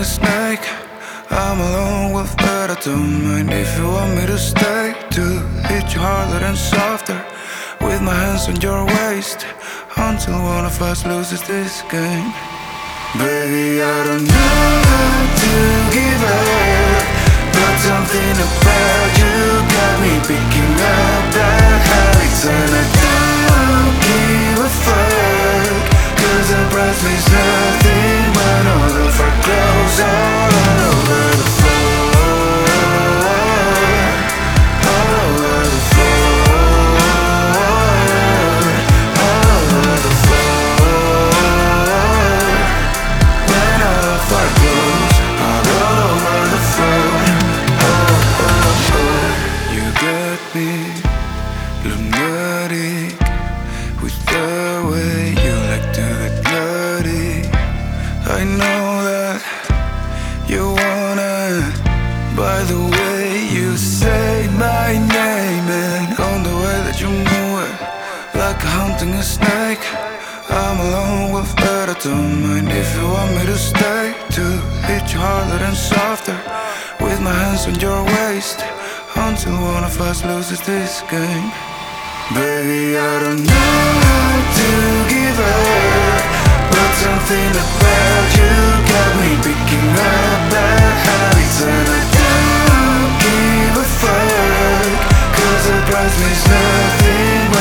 a snake. I'm alone with that. I don't mind if you want me to stay, to hit you harder and softer, with my hands on your waist, until one of us loses this game. Baby, I don't know how to give up, but something about you got me picking up bad habits, and I don't give a fuck, 'cause the price means nothing when all of our clothes are all over the floor, all over the floor, all over the floor. When all of our clothes are all over the floor, oh, oh, oh. You got me lunatic with the way you like to get bloody. I know that you wanna, by the way you say my name, and on the way that you move it, like hunting a snake. I'm alone with that. I don't mind if you want me to stay, to hit you harder and softer, with my hands on your waist, until one of us loses this game. Baby, I don't know how to give up, but something about you got me picking up bad habits, and I don't give a fuck, 'cause the price means nothing